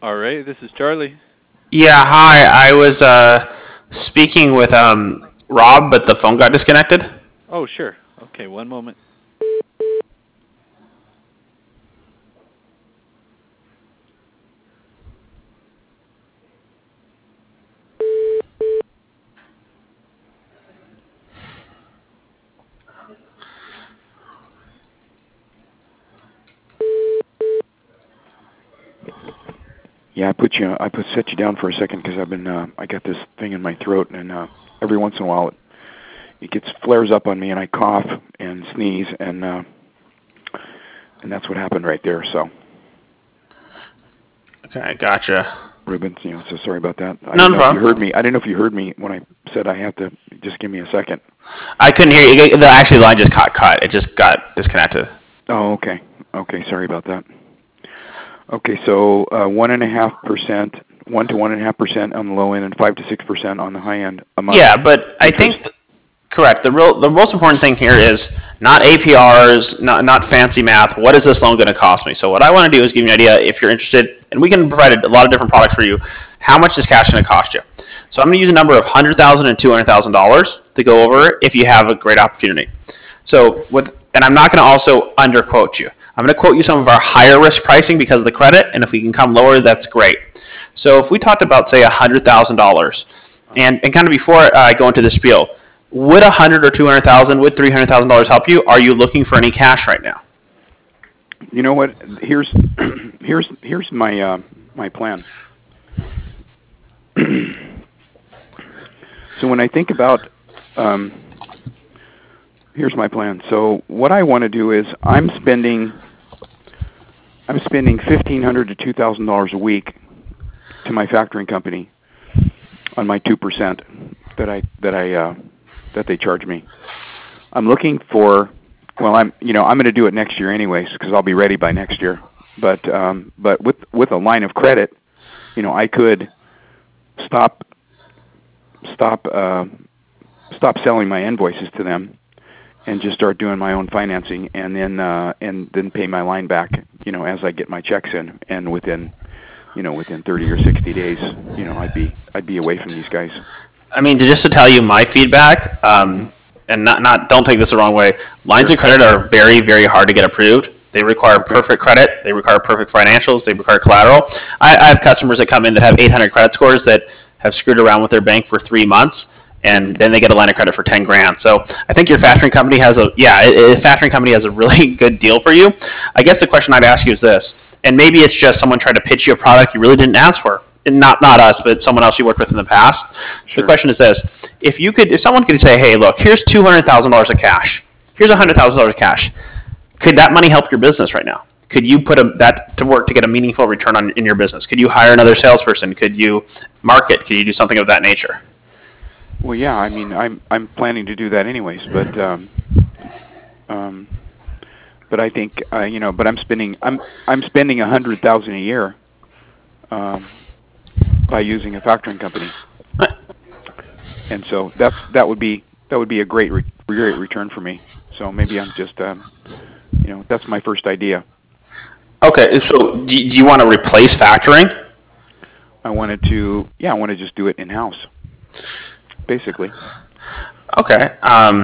All right, this is Charlie. Yeah, hi. I was speaking with Rob, but the phone got disconnected. Oh, sure. Okay, one moment. Yeah, set you down for a second because I got this thing in my throat, and every once in a while it gets flares up on me, and I cough and sneeze, and that's what happened right there. So, Okay, gotcha. Ruben, so sorry about that. I No, didn't no know if you problem. heard me. I didn't know if you heard me when I said I have to. Just give me a second. I couldn't hear you. Actually, the line just got cut. It just got disconnected. Oh, okay. Okay, sorry about that. Okay, so 1.5%, 1 to 1.5% on the low end, and 5 to 6% on the high end a month. Yeah, but I think correct. The most important thing here is not APRs, not fancy math. What is this loan going to cost me? So what I want to do is give you an idea if you're interested, and we can provide a lot of different products for you. How much is cash going to cost you? So I'm going to use a number of $100,000 and $200,000 to go over if you have a great opportunity. And I'm not going to also underquote you. I'm going to quote you some of our higher risk pricing because of the credit, and if we can come lower, that's great. So if we talked about, say, $100,000, and kind of before I go into the spiel, would 100 or 200,000, would $300,000 help you? Are you looking for any cash right now? You know what? Here's my plan. So when I think about here's my plan. So what I want to do is I'm spending $1,500 to $2,000 a week to my factoring company on my 2% that they charge me. I'm looking for I'm going to do it next year anyways because I'll be ready by next year. But with a line of credit, I could stop selling my invoices to them and just start doing my own financing, and then pay my line back, as I get my checks in, and within 30 or 60 days, I'd be away from these guys. I mean, just to tell you my feedback, and not don't take this the wrong way. Lines of credit are very, very hard to get approved. They require perfect credit. They require perfect financials. They require collateral. I have customers that come in that have 800 credit scores that have screwed around with their bank for 3 months, and then they get a line of credit for 10 grand. So I think your factoring company has a really good deal for you. I guess the question I'd ask you is this, and maybe it's just someone tried to pitch you a product you really didn't ask for. And not us, but someone else you worked with in the past. Sure. The question is this: if someone could say, "Hey, look, here's $200,000 of cash. Here's $100,000 of cash. Could that money help your business right now? Could you put that to work to get a meaningful return in your business? Could you hire another salesperson? Could you market? Could you do something of that nature?" Well, yeah. I mean, I'm planning to do that anyways, but I think but I'm spending $100,000 a year by using a factoring company, and so that would be a great return for me. So maybe I'm just that's my first idea. Okay, so do you want to replace factoring? I want to just do it in house, basically. Okay.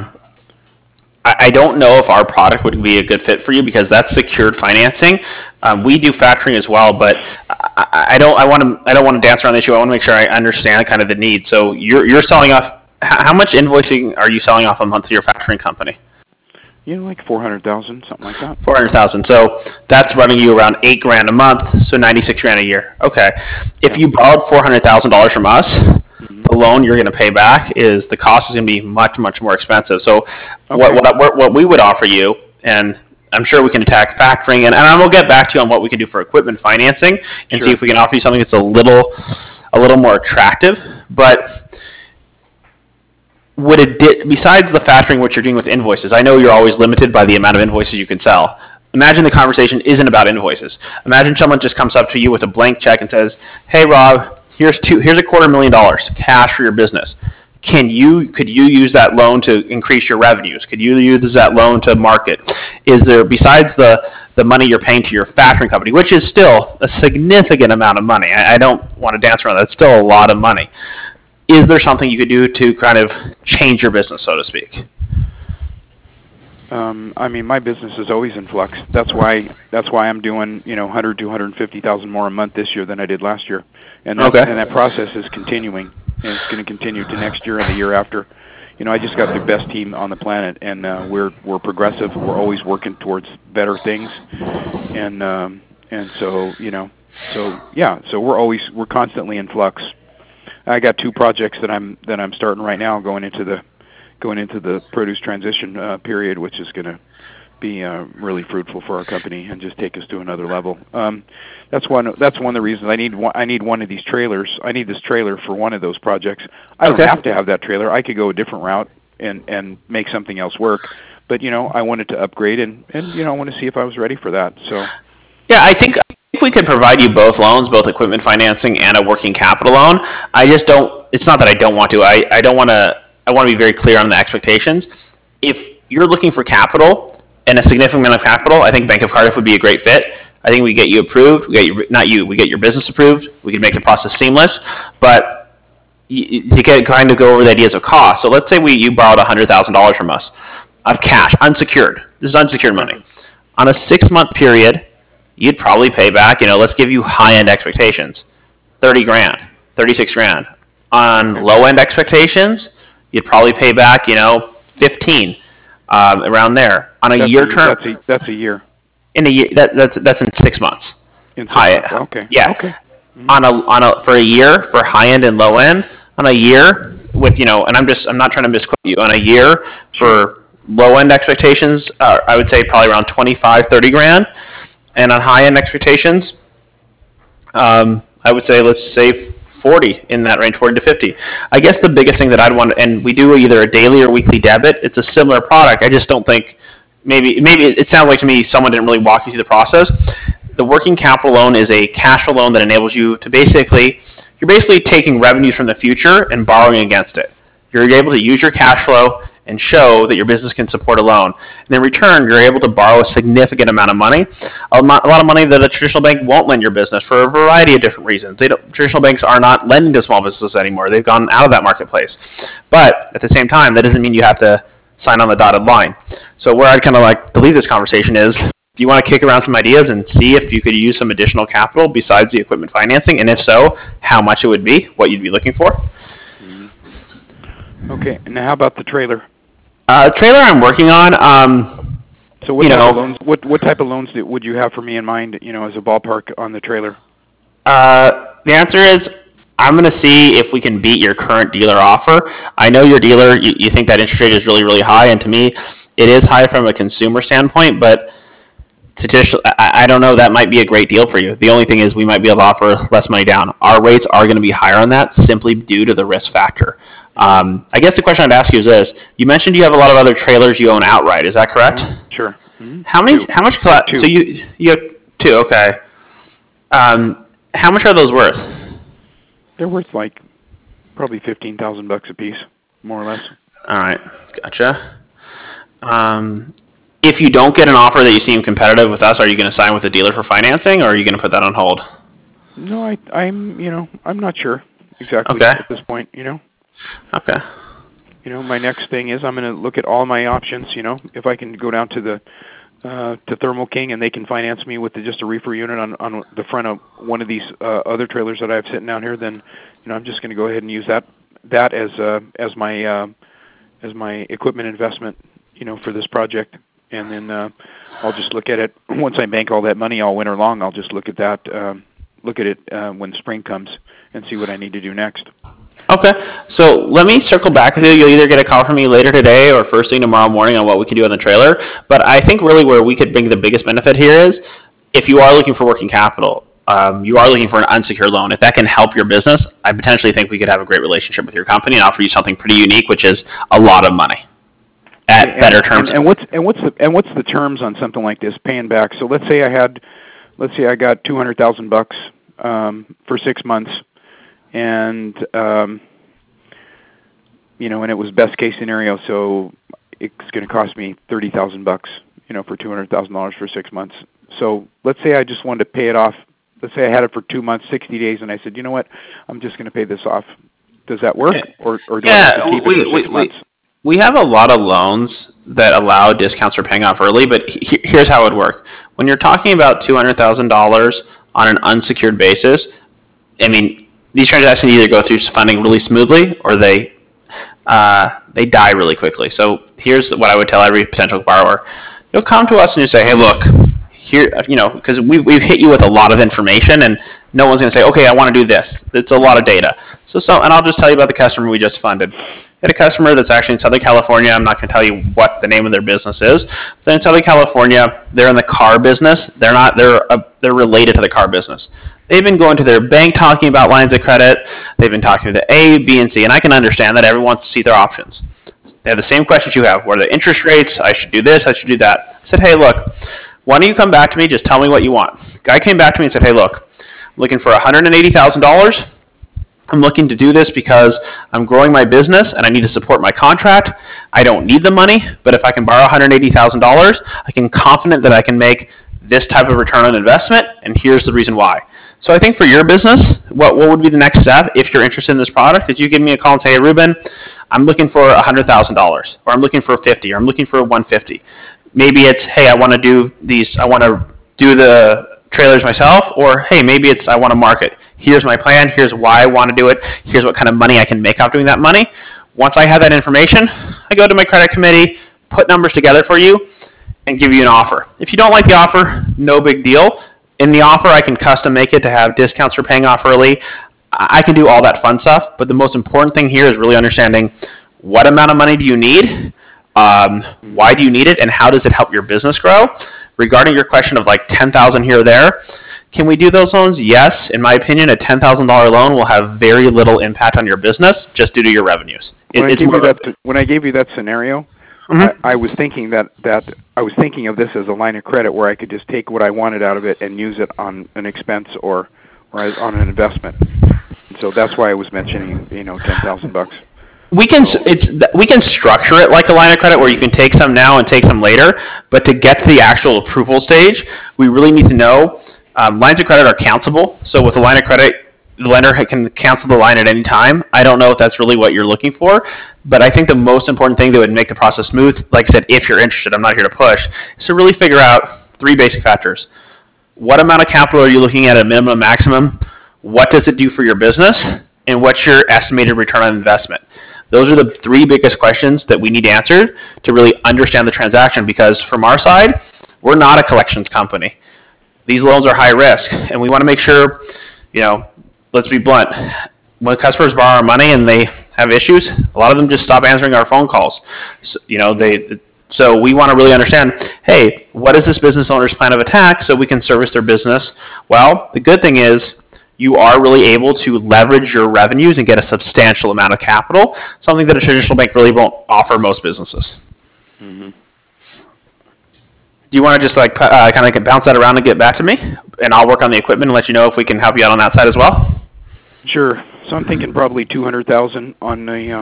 I don't know if our product would be a good fit for you because that's secured financing. We do factoring as well, but I don't want to dance around the issue. I want to make sure I understand kind of the need. So you're selling off. How much invoicing are you selling off a month to your factoring company? Like 400,000, something like that. 400,000. So that's running you around $8 grand a month. So 96 grand a year. Okay. If you borrowed $400,000 from us, the loan you're going to pay back the cost is going to be much, much more expensive. So what we would offer you, and I'm sure we can attack factoring, and I will get back to you on what we can do for equipment financing and see if we can offer you something that's a little more attractive. But besides the factoring, what you're doing with invoices, I know you're always limited by the amount of invoices you can sell. Imagine the conversation isn't about invoices. Imagine someone just comes up to you with a blank check and says, "Hey, Rob, here's $250,000 cash for your business. Could you use that loan to increase your revenues? Could you use that loan to market? Is there, besides the the money you're paying to your factoring company, which is still a significant amount of money. I don't want to dance around that. It's still a lot of money. Is there something you could do to kind of change your business, so to speak? I mean, my business is always in flux. That's why I'm doing 100 to 150,000 more a month this year than I did last year, and that process is continuing, and it's going to continue to next year and the year after. I just got the best team on the planet, and we're progressive. We're always working towards better things, and so we're constantly in flux. I got 2 projects that I'm starting right now, going into the produce transition period, which is going to be really fruitful for our company and just take us to another level. That's one of the reasons I need one of these trailers. I need this trailer for one of those projects. I don't have to have that trailer. I could go a different route and make something else work. But I wanted to upgrade and I want to see if I was ready for that. So yeah, I think we could provide you both loans, both equipment financing and a working capital loan. I just don't. It's not that I don't want to. I don't want to. I want to be very clear on the expectations. If you're looking for capital and a significant amount of capital, I think Bank of Cardiff would be a great fit. I think we get you approved. We get your business approved. We can make the process seamless. But to kind of go over the ideas of cost. So let's say you borrowed $100,000 from us of cash, unsecured. This is unsecured money. On a 6-month period, you'd probably pay back, let's give you high-end expectations, 30 grand, 36 grand. On low-end expectations, you'd probably pay back, 15, around there. On a year term. That's a year. In a year, that's in 6 months. In 6 months. Okay. Yeah. Okay. Mm-hmm. For a year, for high-end and low-end, on a year with, and I'm not trying to misquote you, on a year for low-end expectations, I would say probably around 25, 30 grand. And on high-end expectations, I would say, let's say 40 in that range, 40 to 50. I guess the biggest thing that I'd want, and we do either a daily or weekly debit. It's a similar product. I just don't think, maybe it sounds like to me someone didn't really walk you through the process. The working capital loan is a cash flow loan that enables you to you're basically taking revenues from the future and borrowing against it. You're able to use your cash flow and show that your business can support a loan. And in return, you're able to borrow a significant amount of money, a lot of money that a traditional bank won't lend your business for a variety of different reasons. Traditional banks are not lending to small businesses anymore. They've gone out of that marketplace. But at the same time, that doesn't mean you have to sign on the dotted line. So where I'd kind of like to leave this conversation is, do you want to kick around some ideas and see if you could use some additional capital besides the equipment financing? And if so, how much it would be, what you'd be looking for? Okay, and how about the trailer? Trailer I'm working on. So what type of loans? What type of loans would you have for me in mind? As a ballpark on the trailer. The answer is I'm going to see if we can beat your current dealer offer. I know your dealer. You think that interest rate is really, really high, and to me, it is high from a consumer standpoint. But I don't know. That might be a great deal for you. The only thing is we might be able to offer less money down. Our rates are going to be higher on that simply due to the risk factor. I guess the question I'd ask you is this: you mentioned you have a lot of other trailers you own outright. Is that correct? Sure. Mm-hmm. How much? Two. So you have 2. Okay. How much are those worth? They're worth like probably $15,000 a piece, more or less. All right, gotcha. If you don't get an offer that you seem competitive with us, are you going to sign with the dealer for financing, or are you going to put that on hold? No, I'm not sure exactly at this point. Okay. My next thing is I'm going to look at all my options. If I can go down to to Thermo King and they can finance me with just a reefer unit on the front of one of these other trailers that I have sitting down here, then I'm just going to go ahead and use that as my equipment investment, for this project. And then I'll just look at it once I bank all that money all winter long. I'll just look at it when spring comes and see what I need to do next. Okay, so let me circle back with you. You'll either get a call from me later today or first thing tomorrow morning on what we can do on the trailer. But I think really where we could bring the biggest benefit here is if you are looking for working capital, you are looking for an unsecured loan. If that can help your business, I potentially think we could have a great relationship with your company and offer you something pretty unique, which is a lot of money at better terms. And what's the terms on something like this, paying back? So let's say I got $200,000 for 6 months. And and it was best case scenario, so it's going to cost me $30,000, for $200,000 for 6 months. So let's say I just wanted to pay it off. Let's say I had it for 2 months, 60 days, and I said, you know what, I'm just going to pay this off. Does that work, or do I have to keep it for 6 months? We have a lot of loans that allow discounts for paying off early, but here's how it would work. When you're talking about $200,000 on an unsecured basis, I mean, these transactions either go through funding really smoothly or they die really quickly. So here's what I would tell every potential borrower. You'll come to us and you say, hey, look, here, because we've hit you with a lot of information, and no one's going to say, okay, I want to do this. It's a lot of data. And I'll just tell you about the customer we just funded. We had a customer that's actually in Southern California. I'm not going to tell you what the name of their business is. They're in Southern California. They're in the car business. They're related to the car business. They've been going to their bank talking about lines of credit. They've been talking to A, B, and C, and I can understand that everyone wants to see their options. They have the same questions you have. What are the interest rates? I should do this. I should do that. I said, hey, look, why don't you come back to me? Just tell me what you want. Guy came back to me and said, hey, look, I'm looking for $180,000. I'm looking to do this because I'm growing my business and I need to support my contract. I don't need the money, but if I can borrow $180,000, I can confident that I can make this type of return on investment, and here's the reason why. So I think for your business, what would be the next step if you're interested in this product is you give me a call and say, hey, Ruben, I'm looking for $100,000, or I'm looking for $50,000, or I'm looking for $150,000. Maybe it's, hey, I want to do the trailers myself, or hey, maybe it's I want to market. Here's my plan. Here's why I want to do it. Here's what kind of money I can make off doing that money. Once I have that information, I go to my credit committee, put numbers together for you, and give you an offer. If you don't like the offer, no big deal. In the offer, I can custom make it to have discounts for paying off early. I can do all that fun stuff, but the most important thing here is really understanding what amount of money do you need, why do you need it, and how does it help your business grow? Regarding your question of like $10,000 here or there, can we do those loans? Yes. In my opinion, a $10,000 loan will have very little impact on your business just due to your revenues. When I gave you that scenario, I was thinking I was thinking of this as a line of credit where I could just take what I wanted out of it and use it on an expense or on an investment. So that's why I was mentioning $10,000. We can structure it like a line of credit where you can take some now and take some later, but to get to the actual approval stage, we really need to know lines of credit are cancelable. So with a line of credit, the lender can cancel the line at any time. I don't know if that's really what you're looking for, but I think the most important thing that would make the process smooth, like I said, if you're interested, I'm not here to push, is to really figure out 3 basic factors. What amount of capital are you looking at minimum, maximum? What does it do for your business? And what's your estimated return on investment? Those are the 3 biggest questions that we need answered to really understand the transaction, because from our side, we're not a collections company. These loans are high risk, and we want to make sure, let's be blunt, when customers borrow our money and they have issues, a lot of them just stop answering our phone calls. So we want to really understand, hey, what is this business owner's plan of attack so we can service their business? Well, the good thing is you are really able to leverage your revenues and get a substantial amount of capital, something that a traditional bank really won't offer most businesses. Mm-hmm. Do you want to just kind of bounce that around and get back to me? And I'll work on the equipment and let you know if we can help you out on that side as well? Sure. So I'm thinking probably $200,000 on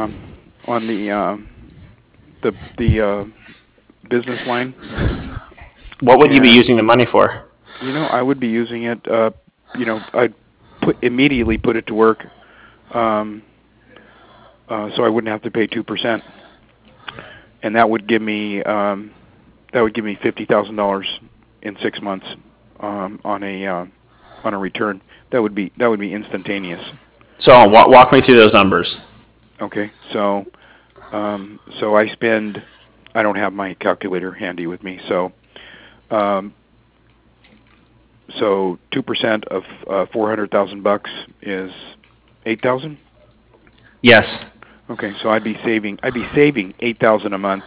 the business line. What would you be using the money for? I would be using it. I'd immediately put it to work, so I wouldn't have to pay 2%, and that would give me $50,000 in 6 months on a return. That would be instantaneous. So walk me through those numbers. Okay, so I spend. I don't have my calculator handy with me, so 2% of $400,000 is $8,000. Yes. Okay, so I'd be saving $8,000 a month,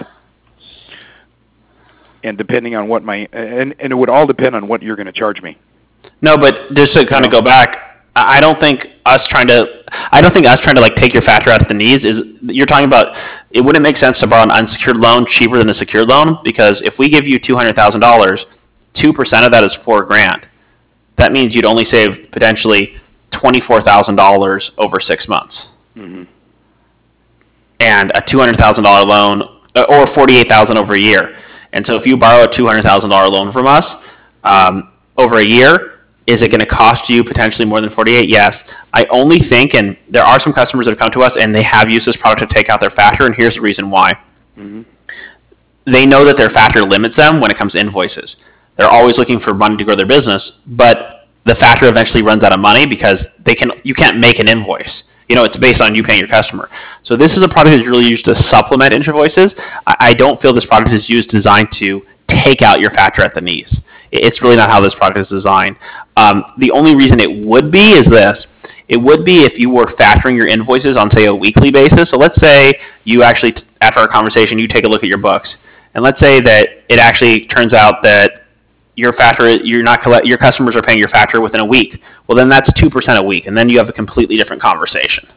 and depending on what and it would all depend on what you're going to charge me. No, but just to kind of go back, I don't think us trying to take your factor out at the knees is. You're talking about it wouldn't make sense to borrow an unsecured loan cheaper than a secured loan, because if we give you $200,000, 2% of that is $4,000. That means you'd only save potentially $24,000 over 6 months. Mm-hmm. And a $200,000 loan, or $48,000 over a year. And so if you borrow a $200,000 loan from us, over a year. Is it going to cost you potentially more than 48? Yes. I only think, and there are some customers that have come to us and they have used this product to take out their factor, and here's the reason why. Mm-hmm. They know that their factor limits them when it comes to invoices. They're always looking for money to grow their business, but the factor eventually runs out of money because you can't make an invoice. It's based on you paying your customer. So this is a product that's really used to supplement invoices. I don't feel this product is designed to take out your factor at the knees. It's really not how this product is designed. The only reason it would be is this. It would be if you were factoring your invoices on, say, a weekly basis. So let's say you actually, after our conversation, you take a look at your books. And let's say that it actually turns out that your customers are paying your factor within a week. Well, then that's 2% a week, and then you have a completely different conversation.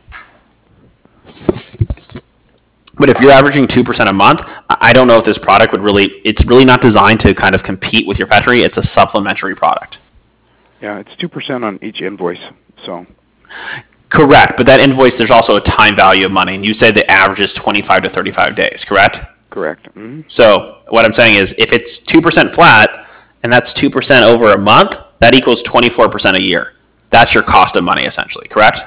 But if you're averaging 2% a month, I don't know if this product it's really not designed to kind of compete with your factory. It's a supplementary product. Yeah, it's 2% on each invoice, so. Correct, but that invoice, there's also a time value of money, and you said the average is 25 to 35 days, correct? Correct. Mm-hmm. So what I'm saying is if it's 2% flat, and that's 2% over a month, that equals 24% a year. That's your cost of money, essentially, correct?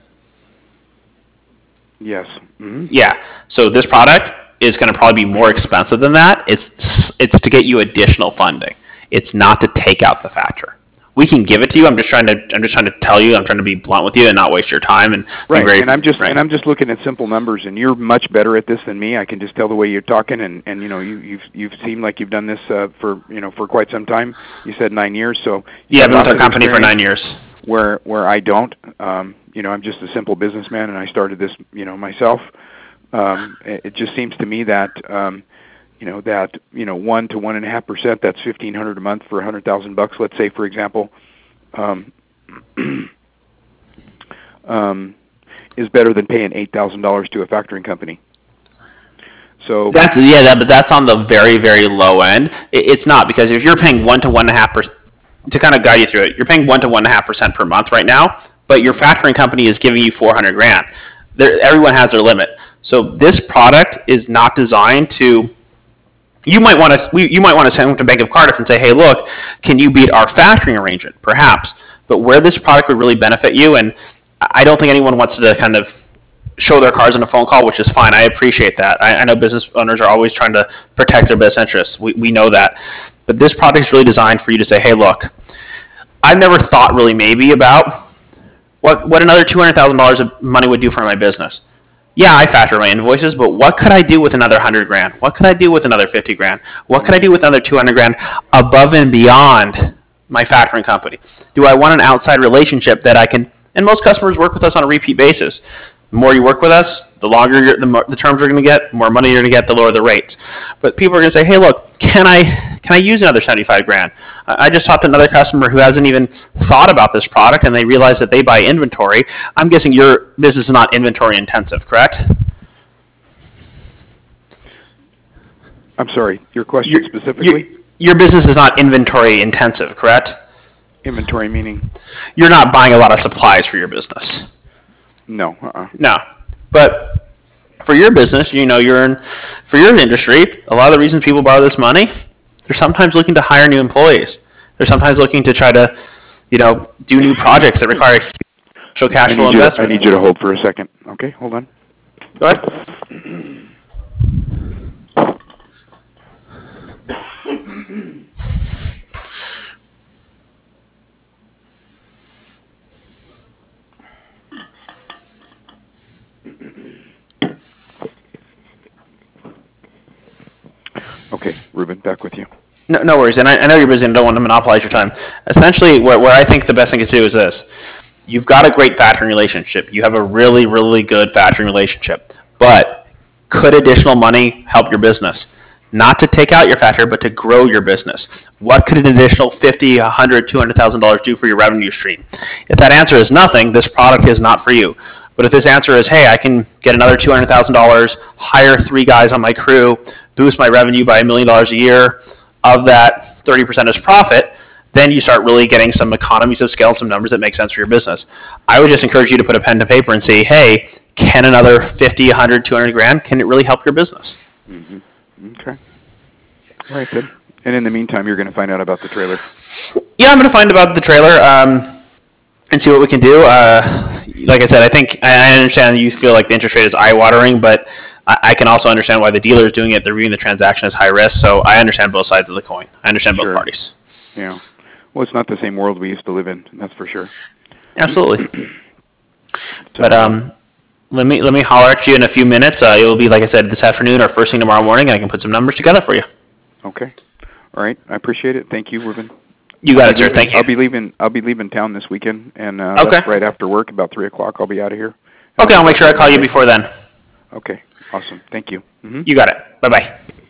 Yes. Mm-hmm. Yeah. So this product is going to probably be more expensive than that. It's to get you additional funding. It's not to take out the factor. We can give it to you. I'm just trying to tell you. I'm trying to be blunt with you and not waste your time. And right. And I'm just looking at simple numbers. And you're much better at this than me. I can just tell the way you're talking. And you've seemed like you've done this for quite some time. You said 9 years. So yeah, I've been with our company for 9 years. Where I don't. I'm just a simple businessman, and I started this myself. It just seems to me that 1 to 1.5%. That's $1,500 a month for $100,000. Let's say, for example, is better than paying $8,000 to a factoring company. So but that's on the very, very low end. It's not, because if you're paying 1 to 1.5%, to kind of guide you through it, you're paying 1 to 1.5% per month right now, but your factoring company is giving you $400,000. Everyone has their limit. So this product is not designed to. You might want to send them to Bank of Cardiff and say, hey, look, can you beat our factoring arrangement? Perhaps. But where this product would really benefit you, and I don't think anyone wants to kind of show their cards in a phone call, which is fine. I appreciate that. I know business owners are always trying to protect their best interests. We know that. But this product is really designed for you to say, hey, look, I've never thought really maybe about what another $200,000 of money would do for my business. Yeah, I factor my invoices, but what could I do with another $100,000? What could I do with another $50,000? What could I do with another $200,000 above and beyond my factoring company? Do I want an outside relationship that I can? And most customers work with us on a repeat basis. The more you work with us, the longer the terms you're going to get, the more money you're going to get, the lower the rates. But people are going to say, hey, look, can I use another $75,000? I just talked to another customer who hasn't even thought about this product, and they realize that they buy inventory. I'm guessing your business is not inventory intensive, correct? I'm sorry, your question specifically? Your business is not inventory intensive, correct? Inventory meaning? You're not buying a lot of supplies for your business. No. No. But for your business, for your industry, a lot of the reasons people borrow this money, they're sometimes looking to hire new employees. They're sometimes looking to try to, do new projects that require huge cash flow investment. I need you to hold for a second. Okay, hold on. Go ahead. Okay, Ruben, back with you. No worries, and I know you're busy and don't want to monopolize your time. Essentially, where I think the best thing to do is this. You've got a great factoring relationship. You have a really, really good factoring relationship. But could additional money help your business? Not to take out your factor, but to grow your business. What could an additional $50,000, $100,000, $200,000 do for your revenue stream? If that answer is nothing, this product is not for you. But if this answer is, hey, I can get another $200,000, hire 3 guys on my crew, boost my revenue by $1 million a year, of that 30% is profit, then you start really getting some economies of scale and some numbers that make sense for your business. I would just encourage you to put a pen to paper and say, hey, can another $50,000, $100,000, $200,000, can it really help your business? Mm-hmm. Okay. All right, good. And in the meantime, you're going to find out about the trailer. Yeah, I'm going to find about the trailer and see what we can do. Like I said, I think I understand you feel like the interest rate is eye-watering, but I can also understand why the dealer is doing it. They're viewing the transaction as high risk, so I understand both sides of the coin. I understand both parties. Yeah. Well, it's not the same world we used to live in. That's for sure. Absolutely. But let me holler at you in a few minutes. It will be, like I said, this afternoon or first thing tomorrow morning, and I can put some numbers together for you. Okay. All right. I appreciate it. Thank you, Ruben. You got it, sir. Thank you. I'll be leaving town this weekend, and that's right after work, about 3:00. I'll be out of here. Okay, I'll make sure I call you before then. Okay. Awesome. Thank you. You got it. Bye-bye.